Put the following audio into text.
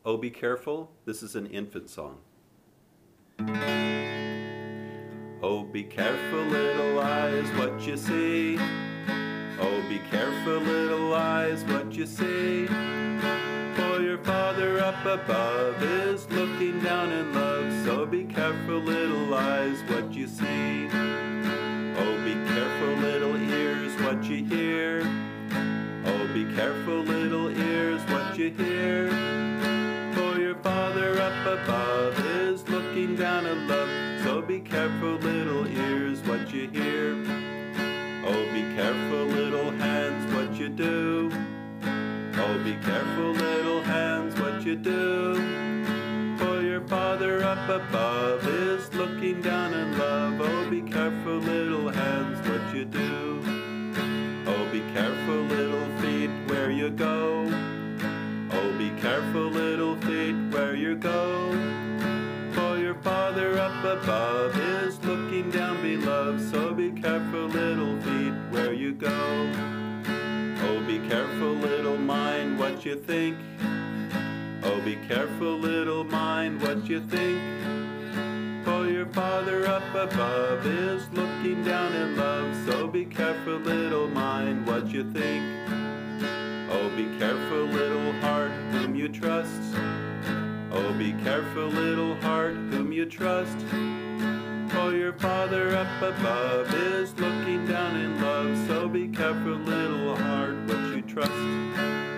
Oh, be careful. This is an infant song. Oh, be careful, little eyes, what you see. Oh, be careful, little eyes, what you see. For your Father up above is looking down in love. So be careful, little eyes, what you see. Oh, be careful, little ears, what you hear. Oh, be careful, little ears, what you hear. For your Father up above is looking down in love. So be careful, little ears, what you hear. Oh, be careful, little hands, what you do. Oh, be careful, little hands, what you do. For your Father up above is looking down in love. Oh, be careful, little hands, what you do. Oh, be careful, little feet, where you go. Oh, be careful, little feet, where you go. For your Father up above is looking down below. So be careful, little feet, where you go. Oh, be careful, little mind, what you think. Oh, be careful, little mind, what you think. For your Father up above is looking down in love. So be careful, little mind, what you think. Oh, be careful, little heart, whom you trust. Oh, be careful, little heart, whom you trust. For your Father up above is looking down in love. So be careful, little heart, what you trust.